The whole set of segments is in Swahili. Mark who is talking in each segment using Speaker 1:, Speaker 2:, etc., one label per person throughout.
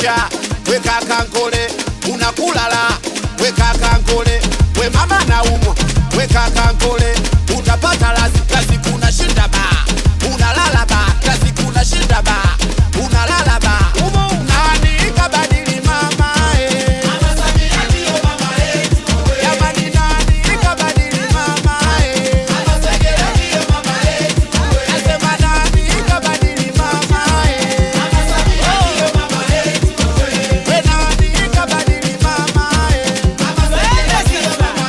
Speaker 1: njaa, we kaka Nkole unakulala, we kaka Nkole, we mama naumwa, we kaka Nkole utapata lazi, kazi kuna shinda ba, unalala ba, kazi kuna shinda ba, unalala ba. Nani kabadili mama Mama Samia ndio mama yetu jamani, nani kabadili mama Mama Segera ndio mama yetu nasema nani kabadili mama Mama Samia ndio mama yetu we nani kabadili mama Mama Segera ndio mama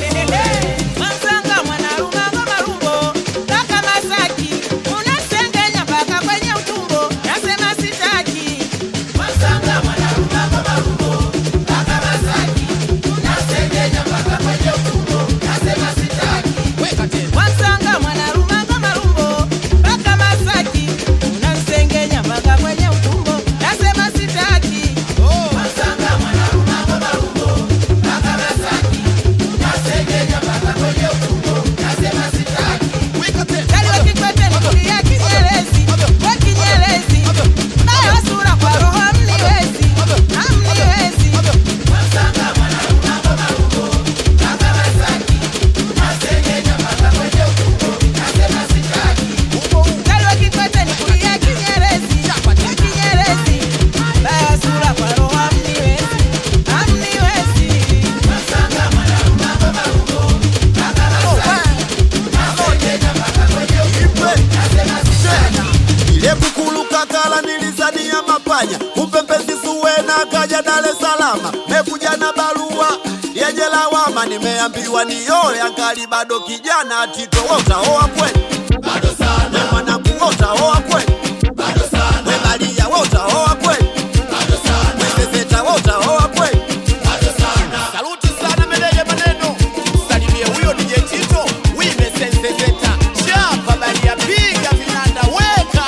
Speaker 1: yetu.
Speaker 2: Mwanzanga mwanaruma ngoma rumbo kaka Masaki unasengenya mpaka kwenye utumbo nasema sitaki.
Speaker 3: Mwanzanga mwanaruma ngoma rumbo kaka Masaki unasengenya mpaka kwenye utumbo nasema sitaki.
Speaker 1: Weka tena
Speaker 2: Mwanzanga mwanaruma ngoma rumbo kaka Masaki unasengenya mpaka kwenye utumbo nasema sitaki.
Speaker 3: Mwanzanga mwanaruma ngoma rumbo kaka Masaki unasengenya mpaka kwenye utumbo nasema sitaki.
Speaker 1: weka tena
Speaker 2: Kali wa Kikwete ni kulia Kinyerezi, we Kinyerezi nayo sura kwa roho hamniwezi, hamniwezi.
Speaker 3: Mwanzanga mwanaruma ngoma rumbo kaka Masaki unasengenya mpaka kwenye utumbo nasema sitaki.
Speaker 2: Kali wa Kikwete ni kulia Kinyerezi, we Kinyerezi nayo sura kwa roho hamniwezi, hamniwezi.
Speaker 3: Mwanzanga mwanaruma ngoma rumbo kaka Masaki unasengenya mpaka kwenye utumbo nasema sitaki.
Speaker 4: Ile kukuluka kala nilizania mapanya, kumbe mpenzi Suwena kaja Dar es Salaam, mekuja na barua yenye lawama, nimeambiwa nioe angali bado kijana. Tito wewe utaoa kweli?
Speaker 3: Bado sana,
Speaker 4: We mwanangu wewe utaoa kweli?
Speaker 3: bado sana,
Speaker 4: We Maria wewe utaoa kweli?
Speaker 3: bado sana,
Speaker 4: We Zezeta wewe utaoa kweli?
Speaker 3: bado sana.
Speaker 1: Saluti sana meneja maneno, salimie huyo DJ Tito, wime sensezeta, chapa balia piga vinanda weka.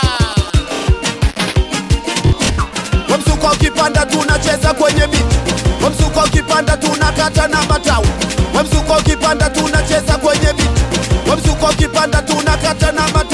Speaker 4: Wamsuko ukipanda tunacheza kwenye biti, wamsuko ukipanda tunakata na matawi, wamsuko ukipanda tunacheza kwenye biti, wamsuko ukipanda tunakata na matawi.